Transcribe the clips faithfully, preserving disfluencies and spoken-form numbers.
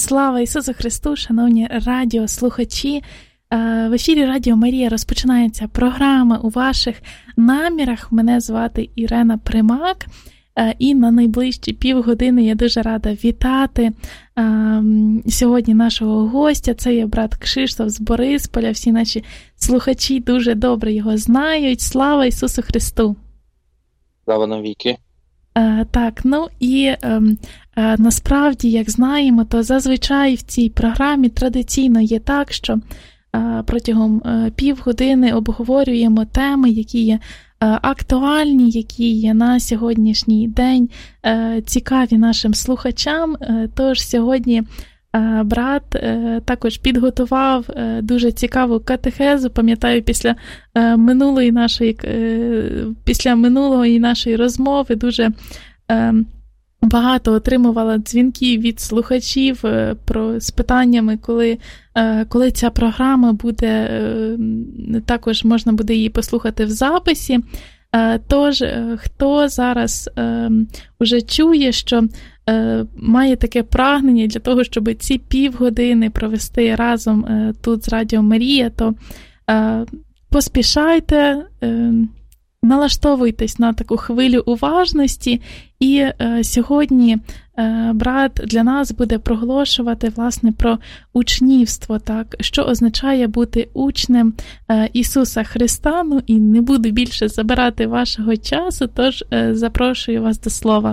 Слава Ісусу Христу, шановні радіослухачі! В ефірі Радіо Марія розпочинається програма «У ваших намірах». Мене звати Ірена Примак. І на найближчі півгодини я дуже рада вітати сьогодні нашого гостя. Це є брат Кшиштоф з Борисполя. Всі наші слухачі дуже добре його знають. Слава Ісусу Христу! Слава навіки! Так, ну і е, е, насправді, як знаємо, то зазвичай в цій програмі традиційно є так, що е, протягом е, півгодини обговорюємо теми, які є е, актуальні, які є на сьогоднішній день е, цікаві нашим слухачам. Е, тож сьогодні е, брат е, також підготував е, дуже цікаву катехезу. Пам'ятаю, після е, минулої нашої е, після минулої нашої розмови дуже е, багато отримувала дзвінків від слухачів е, про з питаннями, коли, е, коли ця програма буде, е, також можна буде її послухати в записі. Е, тож, е, хто зараз е, уже чує, що е, має таке прагнення для того, щоб ці півгодини провести разом е, тут з Радіо Марія, то е, поспішайте, е, налаштовуйтесь на таку хвилю уважності, і е, сьогодні е, брат для нас буде проголошувати, власне, про учнівство, так, що означає бути учнем е, Ісуса Христа. Ну і не буду більше забирати вашого часу, тож е, запрошую вас до слова.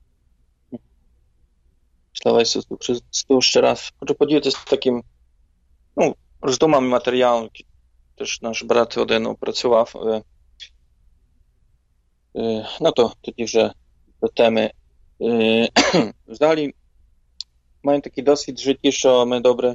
Слава Ісусу Христу ще раз. Хочу поділитися таким, ну, роздумами, матеріалом, який теж наш брат один опрацював. No to тоді вже до теми. Взагалі, маємо такий досвід в житті, що ми добре,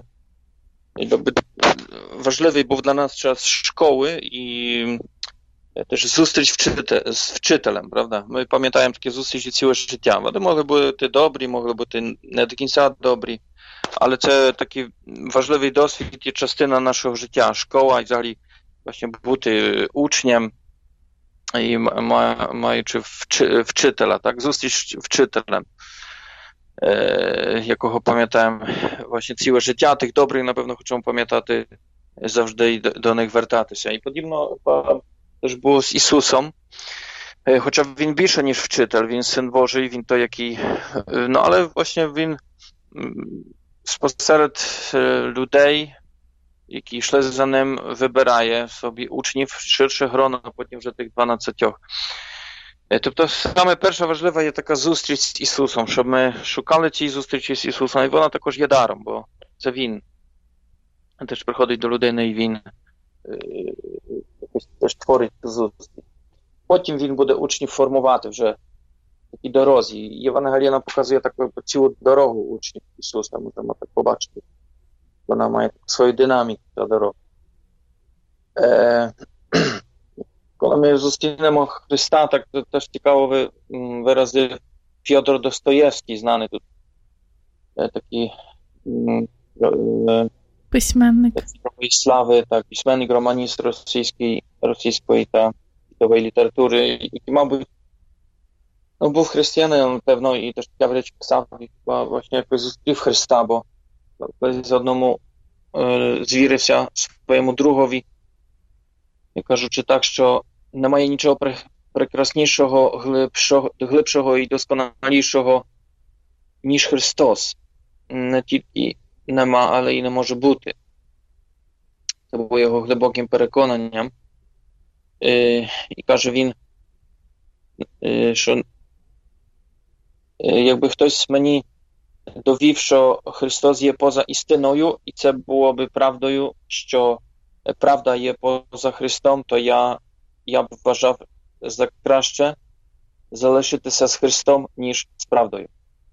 важливий був для нас час школи і теж зустріч вчитель, з вчителем, правда? Ми пам'ятаємо такі зустрічі ціле життя. Вони могли бути добрі, могли бути не до кінця добрі, але це такий важливий досвід і частина нашого життя. Школа і взагалі właśnie бути учнем і маючи вчителя, так, зустріч вчителем, е, якого пам'ятаємо właśnie ціле життя, тих добрих, напевно, хочемо пам'ятати завжди і до, до них вертатися. І подібно теж було з Ісусом, е, хоча він більше, ніж вчитель, він Син Божий, він той, який, е, no ale właśnie він спосеред людей, які йшли за ним, вибирає собі учнів ширше гроно, а потім вже тих дванадцятьох. Тобто саме перша важлива є така зустріч з Ісусом, щоб ми шукали ці зустрічі з Ісусом, і вона також є даром, бо це Він теж приходить до людини і Він якось теж творить цю зустріч. Потім Він буде учнів формувати вже в такій дорозі. Євангелія нам показує таку цілу дорогу учнів Ісуса, можемо так побачити. Вона має свою динаміку, ця дорога. Е, коли ми зустрінемо Христа, так теж цікаво виразив Фьодор Достоєвський, знаний тут е, такий е, письменник слави, так, письменник, романіст російської, російської та світової літератури, який, мабуть, ну, був християнином, певно, і теж цікаві речі писав, і власне якось зустрів Христа, бо з одному е, звірився своєму другові, кажучи так, що немає нічого прекраснішого, глибшого, глибшого і досконалішого, ніж Христос. Не тільки нема, але і не може бути. Це було його глибоким переконанням. Е, і каже він, е, що е, якби хтось мені довів, що Христос є поза істиною, і це було би правдою, що правда є поза Христом, то я, я б вважав за краще залишитися з Христом, ніж з правдою.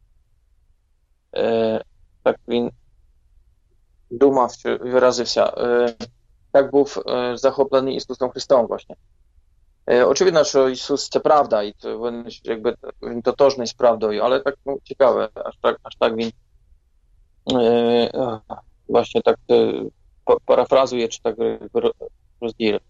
Е, так він думав, що виразився. Е, так був е, захоплений Ісусом Христом, właśnie. E, oczywiste, że Jezus to prawda i to jakby він тотожний з правдою, але так, ну, цікаве, аж так, аж так він e, właśnie так e, парафразує, чи так розділює.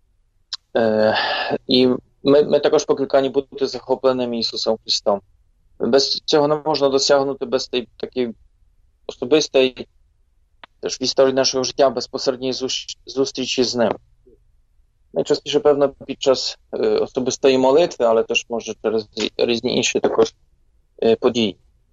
E, і ми, ми також покликані бути захопленими Ісусом Христом. без цього не можна досягнути, без tej takiej особистої, теж в історії нашого життя, безпосередньої зустрічі з ним. Найчастіше, певно, під час особистої молитви, але теж може через різні інші також події.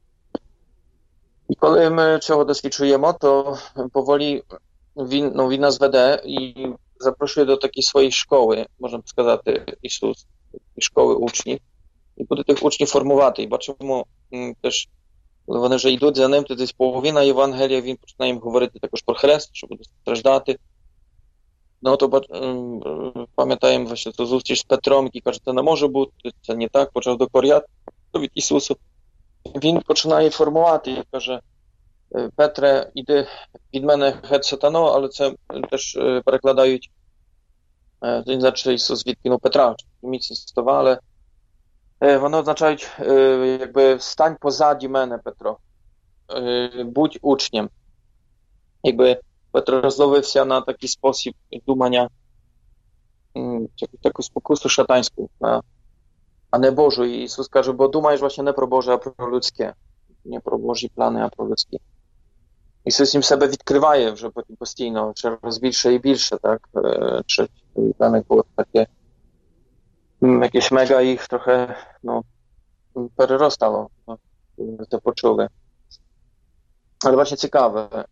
І коли ми цього досвідчуємо, то powoli він, ну, він нас веде і запрошує до такої своєї школи, можна сказати, Ісус, школи учнів. І буде тих учнів формувати. І бачимо теж, коли вони вже йдуть за ним, то десь половина Євангелія, він починає їм говорити також про хрест, що буде страждати. Ну, то пам'ятаємо właśnie ту зустріч з Петром, який каже, це не може бути, це не так, почав докоряти від Ісусу. Він починає формувати і каже, Петре, іди від мене геть сатано, але це теж перекладають, це значить Ісус відкинув Петра, міцні слова, але вони означають, якби, стань позаді мене, Петро, будь учнем. Якби Петро розловився на такий спосіб думання, таку спокусу szatańską, a nie Bożu. I Jezus każe, bo думаєш właśnie nie про Boże, a про людське. Nie про Божі плани, а про людські. Ісус їм себе відкриває вже потім постійно, через більше і більше, так? Чи там було таке, jakieś mega ich trochę, no, переростало, no, to почули. Ale właśnie ciekawe,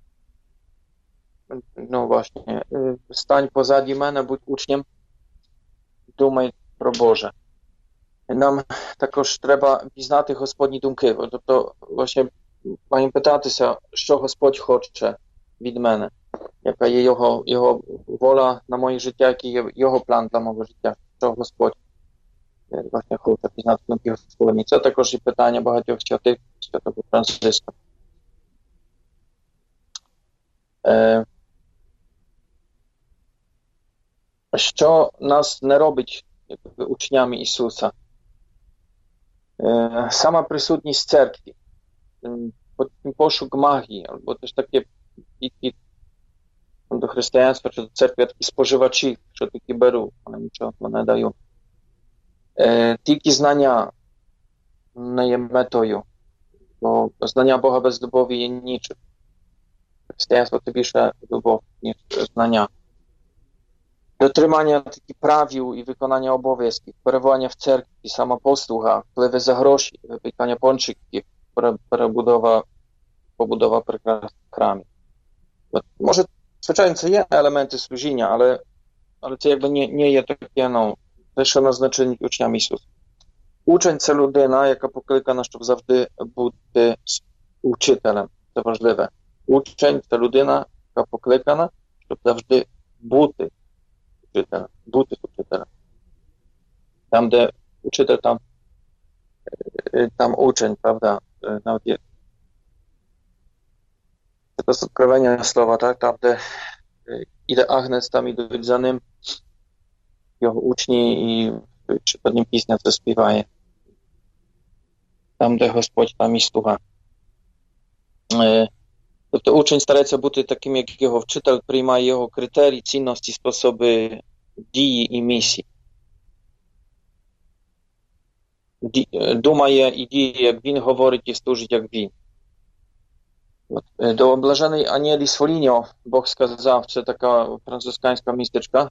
no właśnie, stań позаді мене, будь учнем, думай про Боже. Нам також треба пізнати Господні думки. Тобто, власне, маємо питатися, що Господь хоче від мене, яка є його, його воля на моє життя, який є його план для мого життя, що Господь власне хоче пізнати думки Господні. Це також і питання багатьох святих, святого Франциска. Е, що нас не робить якби, учнями Ісуса? Sama присутність церкви, пошук магії, або теж таке підхід до християнства, чи до церкви, такі споживачі, що тільки беру, але нічого не даю. Тільки знання не є метою, бо знання Бога без любові є нічим. Християнство це більше любов, ніж знання. Дотримання таких правил і виконання обов'язків, перебування в церкві, самопослуга, впливи за гроші, випікання пончиків, перебудова, побудова прекрасних храмів. Може, звичайно, це є елементи служіння, але, але це якби не, не є таке, ну, те, що нас значить учнями Ісуса. Учень – це людина, яка покликана, щоб завжди бути учителем. Це важливе. Учень – це людина, яка покликана, щоб завжди бути учителем, бути учителем. Там, де учитель, там, там учень, правда, навіть є. Це to odkrywanie słowa, tak? Tam, gdzie idę Agnes, tam idą za nim jego uczni i czy pod nim pісня це співає. Там, де Господь, там і слуга. Тобто учень старається бути таким, як його вчитель, приймає його критерії, цінності, способи дії і місії. Думає і діє, як він говорить, і служить, як він. До облаженої Аніелі Сфоліньо Бог сказав, це така французьканська містечка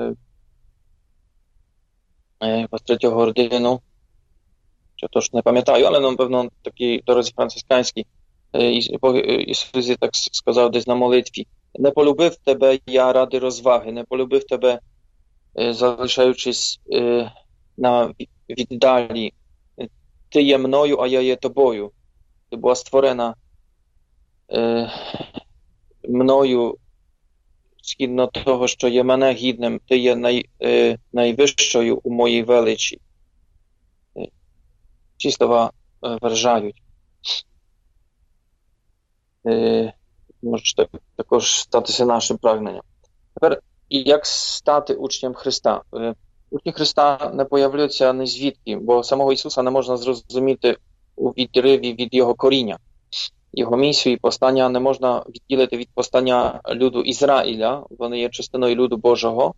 з третього ордину, що тож не пам'ятаю, але, напевно, такий дорозі французьканський. Ісус так сказав десь на молитві. Не полюбив тебе я ради розваги, не полюбив тебе, залишаючись на віддалі. Ти є мною, а я є тобою. Ти була створена мною згідно того, що є мене гідним. Ти є най, найвищою у моїй величі. Ці слова вражають. Може так, також статися нашим прагненням. Тепер, як стати учнем Христа? Учні Христа не появляються ні звідки, бо самого Ісуса не можна зрозуміти у відриві від Його коріння. Його місію і постання не можна відділити від постання люду Ізраїля, вони є частиною люду Божого,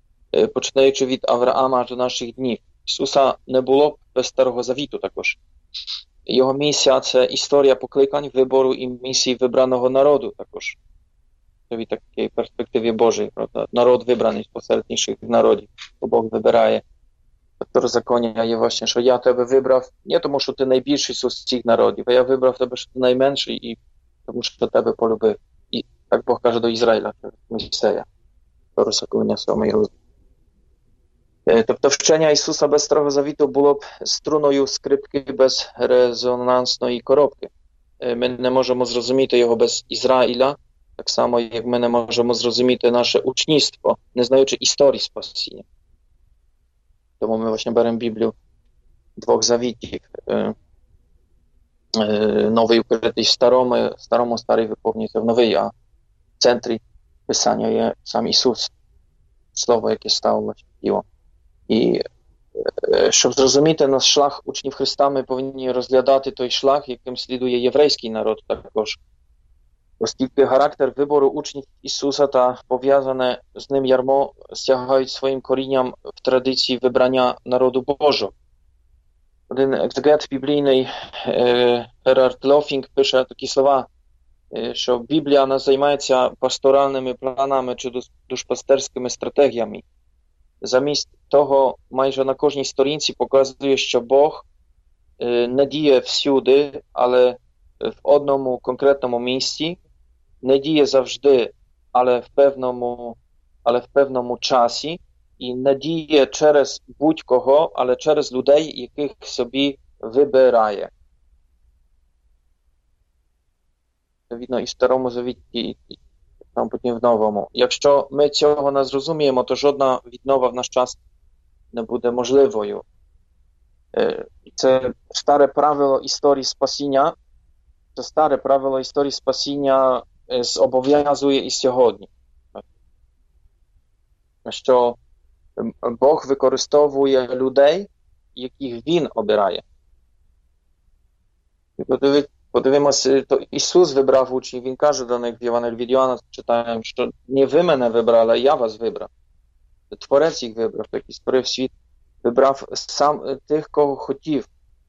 починаючи від Авраама до наших днів. Ісуса не було без Старого Завіту також. Його місія – це історія покликань, вибору і місії вибраного народу також. Від такої перспективи Божої, правда? Народ вибраний посеред інших народів, бо Бог вибирає. Второзаконня є właśnie, що я тебе вибрав не тому, що ти найбільший з усіх народів, а я вибрав тебе, що ти найменший, і тому, що тебе полюбив. І так Бог каже до Ізраїля, через Мойсея. Второзаконня сьомий розділ. Тобто вчення Ісуса без Старого Завіту було б струною скрипки без резонансної коробки. Ми не можемо зрозуміти його без Ізраїля, так само, як ми не можемо зрозуміти наше учнівство, не знаючи історії спасіння. Тому ми właśnie беремо Біблію двох завітів. Новий укритий в старому, старому старий виповнюється в новий, а в центрі Писання є сам Ісус, Слово, яке стало тілом. І щоб зрозуміти наш шлях учнів Христа, ми повинні розглядати той шлях, яким слідує єврейський народ також. Оскільки характер вибору учнів Ісуса та пов'язане з ним ярмо стягають своїм корінням в традиції вибрання народу Божого. Один екзегет біблійний, Gerhard Löffing, пише такі слова, що Біблія не займається пасторальними планами чи душпастерськими стратегіями. Замість того, майже на кожній сторінці показує, що Бог не діє всюди, але в одному конкретному місці, не діє завжди, але в певному, але в певному часі, і не діє через будь-кого, але через людей, яких собі вибирає. Це видно і в Старому Завіті, і там потім в Новому. Якщо ми цього не зрозуміємо, то жодна віднова в наш час не буде можливою. Це старе правило історії спасіння, це старе правило історії спасіння зобов'язує і сьогодні. Що Бог використовує людей, яких Він обирає. Подивимося, то Ісус вибрав учнів, Він каже до них в Євангелії від Йоанна, читаємо, що не ви мене вибрали, а я вас вибрав. Творець їх вибрав, який створив світ, вибрав сам тих, кого хотів.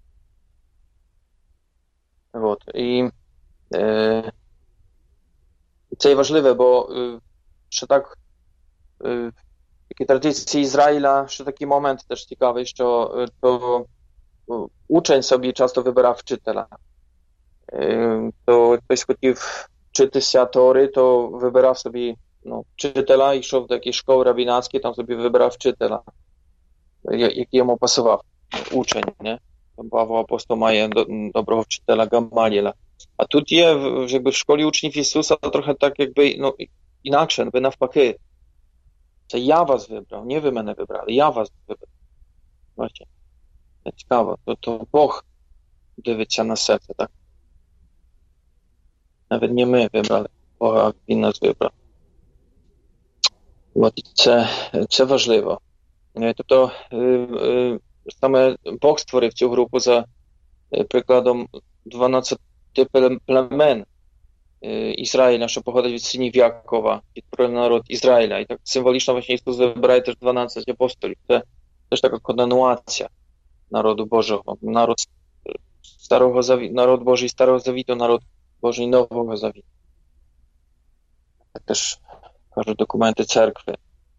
От. І е, це є важливе, бо е, ще так е, такі традиції Ізраїля, ще такий момент теж цікавий, що е, то е, учень собі часто вибирав вчителя. Е, то хтось хотів вчитися Тори, то вибирав собі ну, вчителя, йшов до якоїсь школи рабінацької, там собі вибирав вчителя, який йому пасував, учень, не? Павло Апостол має доброго вчителя Гамалієла. А тут є якби, в школі учнів Ісуса трохи так якби, ну, інакше, ви навпаки. Це я вас вибрав, не ви мене вибрали, я вас вибрав. Бачите? Це цікаво. То, то Бог дивиться на серце, так? Навіть не ми вибрали Бога, а Він нас вибрав. От, це, це важливо. Тобто, саме Бог створив цю групу за прикладом дванадцяти племен Ізраїля, що походить від синів Якова, від народ Ізраїля. І так символічно właśnie Ісус вибирає теж дванадцять апостолів. Це теж така континуація народу Божого. Народ Старого Завіту, народ Божий Старого Завіту, народ Божий Нового Завіту. Так теж кажуть документи церкви.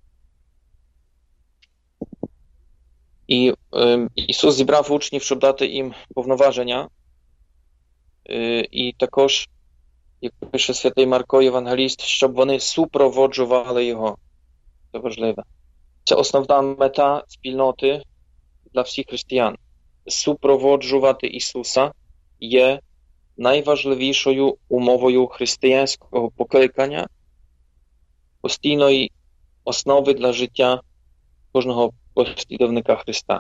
І е, Ісус зібрав учнів, щоб дати їм повноваження. Е, і також, як пише святий Марко Євангеліст, щоб вони супроводжували Його. Це важливе. Це основна мета спільноти для всіх християн. Супроводжувати Ісуса є найважливішою умовою християнського покликання, постійної основи для життя кожного послідовника Христа.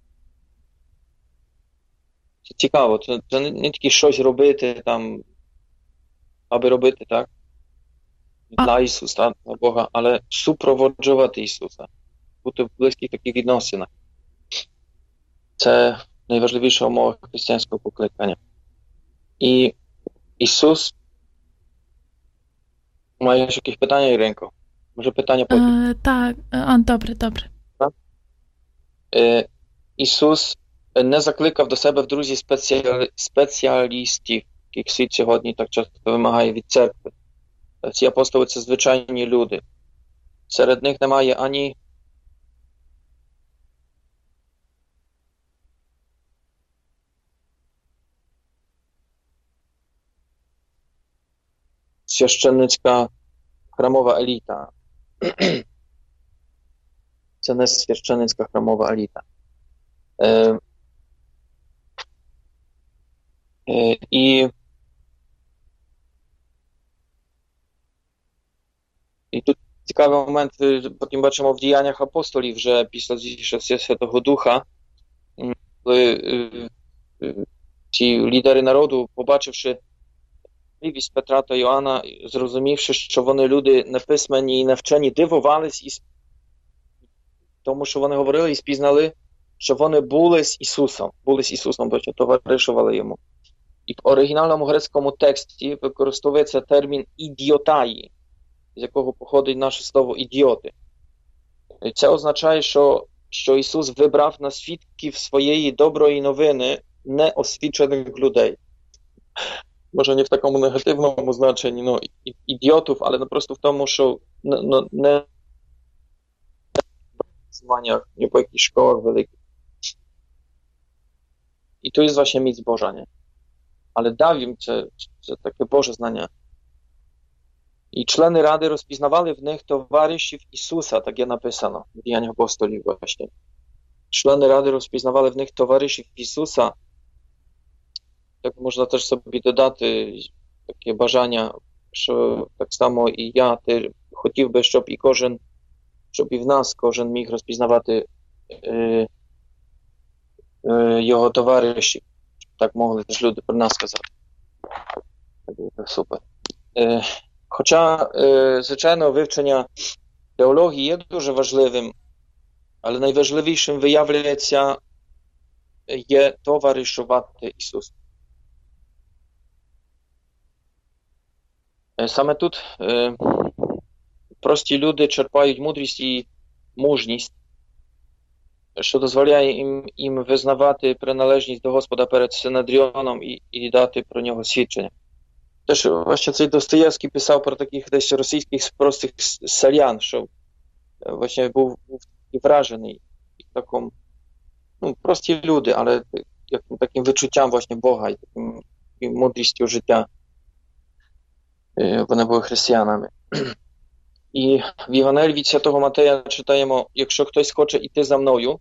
Це цікаво, це, це не, не тільки щось робити там, аби робити, так? Для Ісуса, для Бога, але супроводжувати Ісуса, бути в близьких таких відносинах. Це найважливіша умова християнського покликання. І Ісус, маєш якісь питання, Іринко? Може питання потім? Е, так, а, добре, добре. Так? Е, Ісус не закликав до себе в друзі спеціалі... спеціалістів, яких світ сьогодні так часто вимагає від церкви. Ці апостоли – це звичайні люди. Серед них немає ані священницька храмова еліта. Це не священницька храмова еліта. Е, е, і, і тут цікавий момент, потім бачимо в діяннях апостолів, вже після зійшовся Святого Духа, коли е, е, ці лідери народу, побачивши сміливість Петра та Йоанна, зрозумівши, що вони люди неписьменні і навчені, дивувались і тому, що вони говорили і спізнали, що вони були з Ісусом, були з Ісусом, бо що товаришували йому. І в оригінальному грецькому тексті використовується термін ідіотаї, з якого походить наше слово ідіоти. І це означає, що, що Ісус вибрав на свідків своєї доброї новини неосвічених людей. Може не в такому негативному значенні, ну, ідіотів, але не просто в тому, що ну, не nie po jakichś szkołach wielkich. I to jest właśnie mieć Boża, nie? Ale dał im te, te takie Boże znania. I człony Rady rozpoznawali w nich towarzyszów Jezusa, tak jest napisano w Dziejach Apostolów właśnie. Człony Rady rozpoznawali w nich towarzyszów Jezusa. Tak można też sobie dodać takie бажання, що так само і я хотів би, щоб і кожен щоб і в нас кожен міг розпізнавати е, е, його товаришів. Так могли теж люди про нас сказати. Супер. Е, хоча, е, звичайно, вивчення теології є дуже важливим, але найважливішим виявляється є товаришувати Ісусу. Е, саме тут е, прості люди черпають мудрість і мужність, що дозволяє їм, їм визнавати приналежність до Господа перед Синедріоном і, і дати про нього свідчення. Теж, właśnie цей Достоєвський писав про таких десь російських простих селян, що właśnie був, був вражений таким, ну, прості люди, але яким, таким відчуттям właśnie Бога і таким, таким мудрістю життя. Вони були християнами. І в Євангелії від Святого Матея читаємо: якщо хтось хоче йти за мною,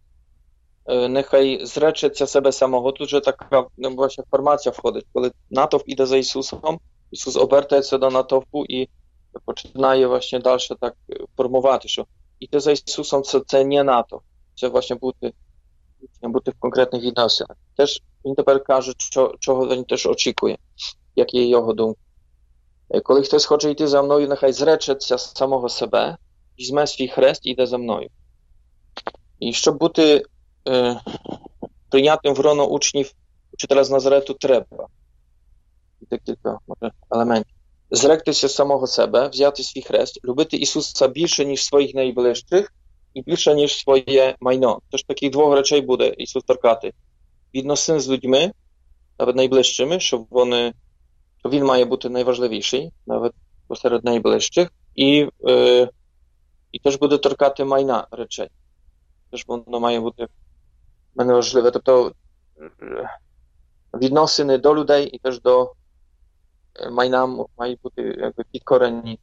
нехай зречеться себе самого. Тут же така właśnie формація входить, коли натовп іде за Ісусом, Ісус обертається до натовпу і починає właśnie далі так формувати, що йти за Ісусом це, це не натовп, це właśnie бути, бути в конкретних відносинах. Теж він тепер каже, що, чого він теж очікує, як є його думка. Коли хтось хоче йти за мною, нехай зречеться самого себе, візьме свій хрест і йде за мною. І щоб бути е, прийнятним в гроно учнів учителя з Назарету, треба декілька може, елементів. Зректися самого себе, взяти свій хрест, любити Ісуса більше, ніж своїх найближчих, і більше, ніж своє майно. Тож таких двох речей буде Ісус торкати. Відносин з людьми, навіть найближчими, щоб вони то він має бути найважливіший, навіть посеред найближчих, і, е, і теж буде торкати майна речей. Теж воно має бути мене важливе. Тобто відносини до людей і теж до майна мають бути якби підкорені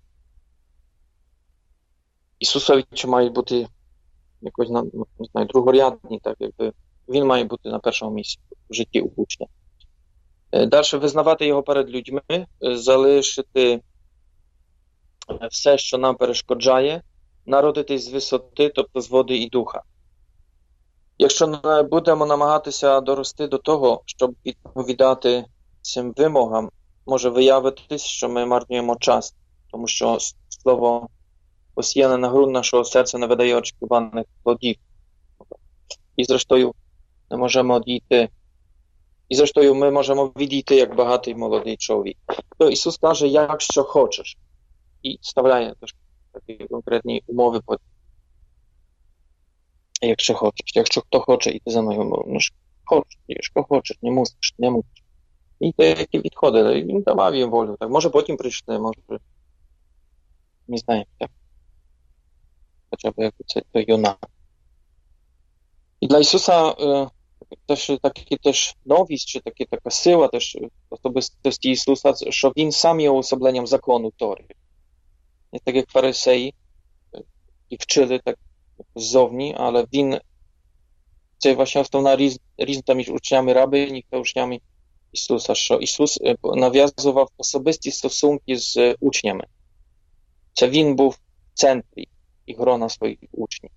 Ісусові, чи мають бути якось, не знаю, другорядні, так якби він має бути на першому місці в житті у учня. Далі визнавати його перед людьми, залишити все, що нам перешкоджає, народитись з висоти, тобто з води і духа. Якщо не будемо намагатися дорости до того, щоб відповідати цим вимогам, може виявитись, що ми марнуємо час, тому що слово посіяне на ґрунт нашого серця не видає очікуваних плодів. І зрештою не можемо одійти. І зрештою ми можемо відійти як багатий молодий чоловік. То Ісус каже, якщо хочеш. І вставляє теж такі конкретні умови. якщо хочеш. Якщо хто хоче йти за мною, ну ж хочеш, якщо хочеш, не мусиш, не мусиш. І деякі відходили, він давав їм волю. Так, може потім прийшли, може, не знаю, так. Хоча б як це то юнак. І для Ісуса е, теж такі теж новість, чи такі, така сила теж особистості Ісуса, що Він сам є уособленням закону Тори. Не так як фарисеї, і вчили так ззовні, ale Він, це właśnie основна різ, різниця між учнями рабині та учнями Ісуса, що Ісус нав'язував особисті стосунки з учнями. Це Він був в центрі і грона своїх учнів.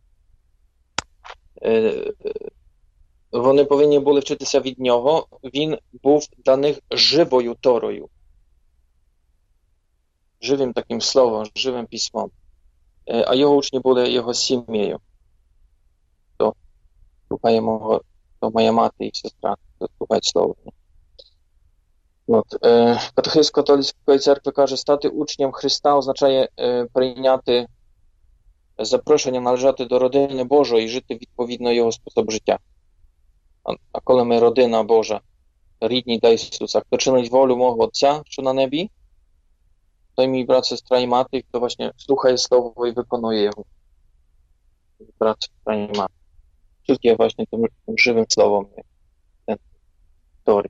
Вони повинні були вчитися від Нього. Він був для них живою Торою. Живим таким словом, живим письмом. А його учні були його сім'єю. То слухає мого, то моя мати і сестра, то слухають слово. От. Катехизм католицької церкви каже, стати учнем Христа означає прийняти запрошення належати до родини Божої і жити відповідно його способ життя. А коли ми родина Божа, рідні до Ісуса, хто чинить волю мого Отця, що на небі, той мій брат, сестра і мати, хто właśnie слухає слово і виконує його. Брат, сестра і мати. Тільки właśnie tym, tym żywym słowem ten Торі.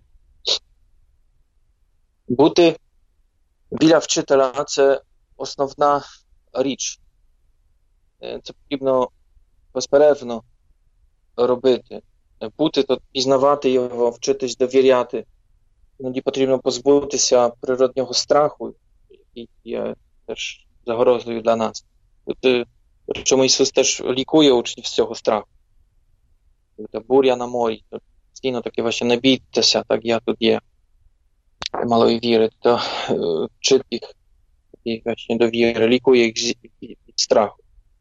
Бути біля вчителя – це основна річ. Це потрібно безперервно робити. Бути, то пізнавати його, вчитись довіряти. Іноді потрібно позбутися природнього страху, який є теж загрозою для нас. Чому Ісус теж лікує учнів з цього страху. Та буря на морі, то постійно таке właśnie не бійтеся, так я тут є. Малої віри, то вчить їх і właśnie довіри, лікує їх від страху.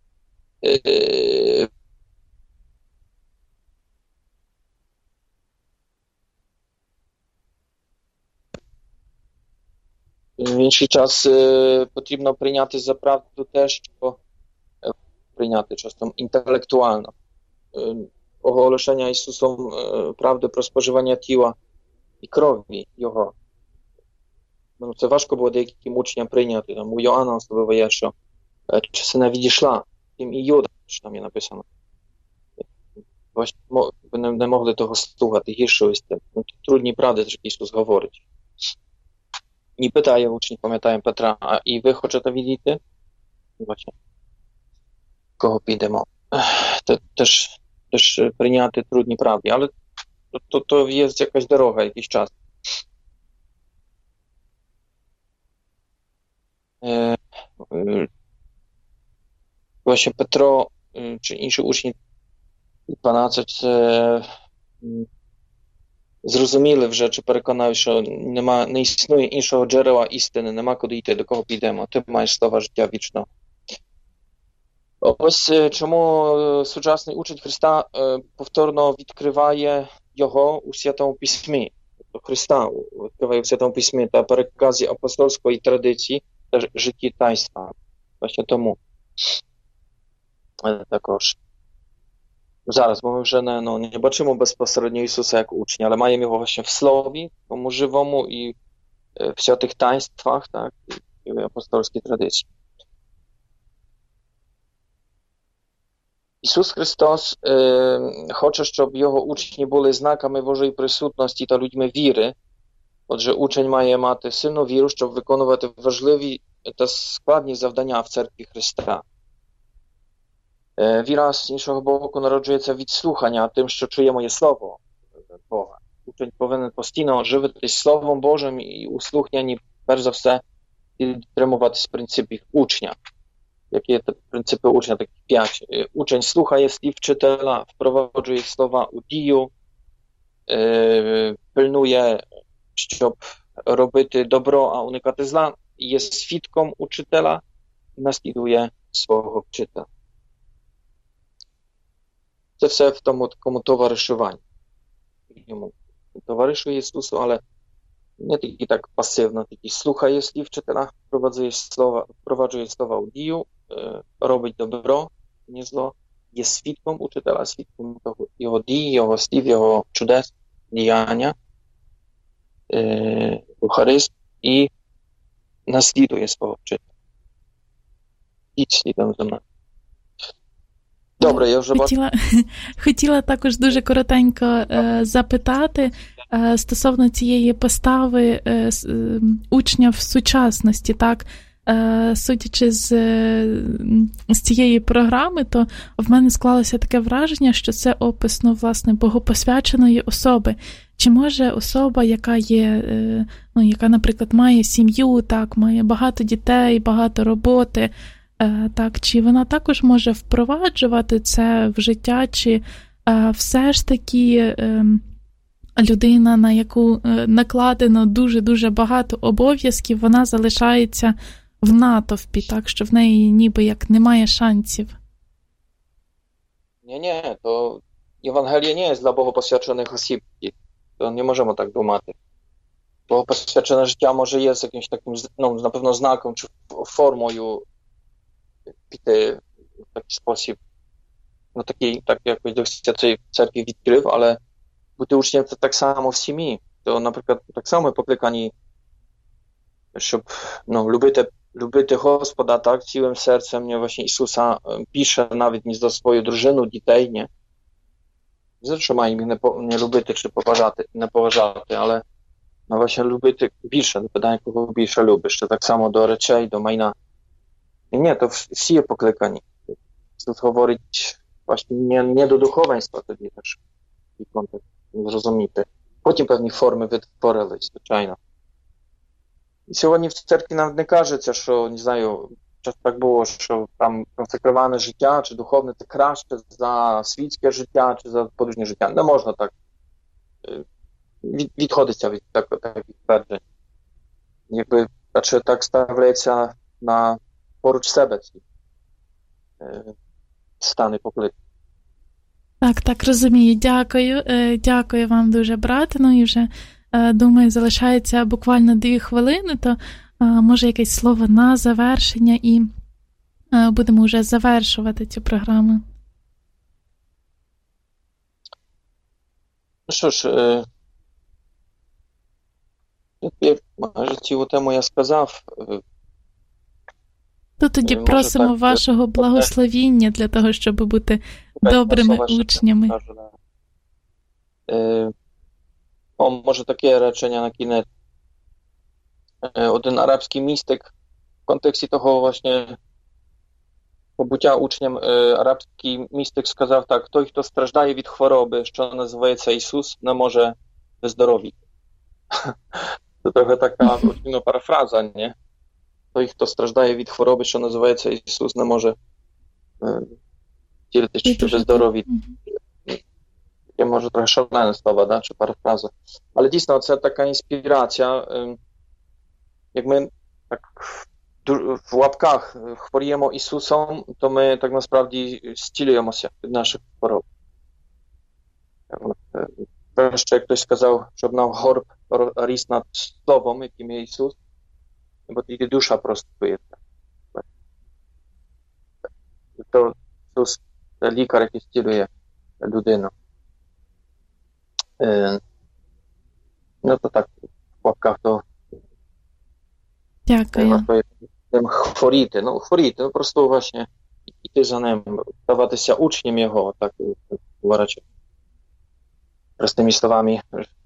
В інший час потрібно прийняти за правду те, що прийняти часом інтелектуально. Оголошення Ісусом правди про споживання тіла і крові Його. Ну, це важко було деяким учням прийняти. Там, у Йоанна особливо є, що частина відійшла, тим і Юда, що там є написано. Ви не, не могли того слухати, гіршого з тим. Ну, трудні правди, що Ісус говорить. І питає учнів, пам'ятаємо Петра, а і ви хочете відійти? Бачите, кого підемо? Це теж, теж прийняти трудні правди, але то, то, то є якась дорога, якийсь час. Е, е, Właśnie Петро чи інші учні дванадцять е, зрозуміли вже, чи переконали, що нема, не існує іншого джерела істини, нема куди йти, до кого підемо. Ти маєш слова життя вічного. Ось чому сучасний учень Христа повторно відкриває його у Святому Письмі. Христа відкриває у Святому Письмі та переказі апостольської традиції та житті таїнства. Właśnie тому. Також. Зараз, бо ми вже не, ну, не бачимо безпосередньо Ісуса як учня, але маємо його właśnie в слові, тому живому і в святих таїнствах, так, і в апостольській традиції. Ісус Христос е, хоче, щоб його учні були знаками Божої присутності та людьми віри. Отже, учень має мати сильну віру, щоб виконувати важливі та складні завдання в церкві Христа. Е, віра з іншого боку народжується від слухання тим, що чує моє слово Бога. Учень повинен постійно живитись Словом Божим і у слуханні, перш за все, підтримуватись принципів учня. Які є принципи учня, таких п'ять. Учень слухає слів вчителя, впроваджує слова у дію, е, пильнує, щоб робити добро, а уникати зла, є свідком учителя і наслідує свого вчителя. Це все в тому такому товаришуванні. Йому товаришує Ісусу, але не тільки так пасивно, тільки слухає слів вчителя, впроваджує слова, впроваджує слова у дію, робить добро, не зло, є свідком учителя, свідком того, його дій, його слів, його чудес, діяння, е, Eucharyst, і наслідує свого вчителя. Ідь слідом за мною. Добре, я вже хотіла, хотіла також дуже коротенько е, запитати е, стосовно цієї постави е, е, учня в сучасності, так? Е, судячи з, з цієї програми, то в мене склалося таке враження, що це опис, ну, власне, богопосвяченої особи. Чи може особа, яка є, е, ну, яка, наприклад, має сім'ю, так, має багато дітей, багато роботи, так, чи вона також може впроваджувати це в життя, чи е, все ж таки е, людина, на яку е, накладено дуже-дуже багато обов'язків, вона залишається в натовпі, так, що в неї ніби як немає шансів? Ні-ні, то Євангеліє не є для богопосвячених осіб, то не можемо так думати. Богопосвячене життя може є з якимось таким, ну, напевно, знаком чи формою піти в такий спосіб, ну такий, так якось до цієї церкви відкрив, але бути учнем це так само в сім'ї. То, наприклад, так само покликані, щоб, ну, любити, любити Господа, так, цілим серцем, не, właśnie Ісуса пише навіть не за свою дружину, дітей, не. Не за що маємо їх не, не любити чи поважати, не поважати, але, ну, właśnie любити більше, питання, кого більше любиш, це так само до речей, до майна. Nie, to всі є покликані. Тут говорить właśnie nie, nie do duchowieństwa тоді теж і контекст зрозуміти. Потім певні форми відтворились, звичайно. І сьогодні в церкві нам не кажеться, що, не знаю, часто так було, що там консекроване життя чи духовне це краще за світське життя чи за подружнє життя. Не можна так від, відходитися від таких тверджень. Якби, радше так ставляється на поруч себе ці е, стани поклики. Так, так, розумію. Дякую. Е, дякую вам дуже, брате. Ну і вже, е, думаю, залишається буквально дві хвилини, то е, може якесь слово на завершення і е, будемо вже завершувати цю програму. Ну що ж, е, я, майже цю тему я сказав. Е, То тоді може, просимо так, вашого благословіння для того, щоб бути добрими учнями. Кажу, да. е, о, може таке речення на кінець. Е, один арабський містик в контексті того właśnie побуття учнем, е, арабський містик сказав так: той, хто страждає від хвороби, що називається Ісус, не може виздоровіти. Це трохи така ну, парафраза, ні? Той, хто страждає від хвороби, що називається Ісус, не може втілити, що виздоровіти. Таке може трохи шалене слова, да? Чи парафраза. Але дійсно, це така інспірація. Як ми так в лапках хворіємо Ісусом, то ми так насправді зцілюємося від наших хвороб. Ще хтось сказав, щоб нам горб ріс над словом, яким є Ісус, бо тоді душа простується. То Ісус – це лікар, який зцілює людину. Е, ну, то так, в лапках то... Дякую. Тим хворіти, ну, хворіти, ну, просто, właśnie, іти за ним, ставатися учнем його, так, говорячи. Простими словами,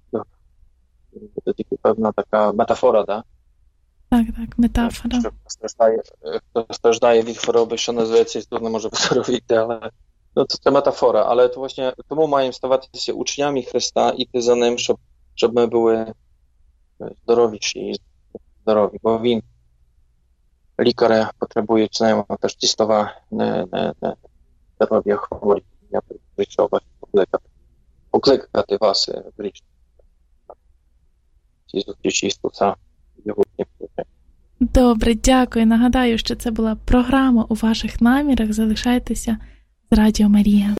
це тільки певна така метафора, да? Так, так, метафора. Хто страждає, хто страждає від хвороби, що називається Ісус, не може виздоровіти, але ну, це, це метафора, але то właśnie, тому маємо ставатися учнями Христа, іти за ним, щоб, щоб ми були здоровіші і здорові, бо Він, лікари, потребують знаємо теж ті слова, не, не, не здоров'я хворі. Я прийшов вас покликати. Покликати вас грішні. Ці зустрічі Ісуса його не покликає. Добре, дякую. Нагадаю, що це була програма «У ваших намірах». Залишайтеся з Радіо Марія.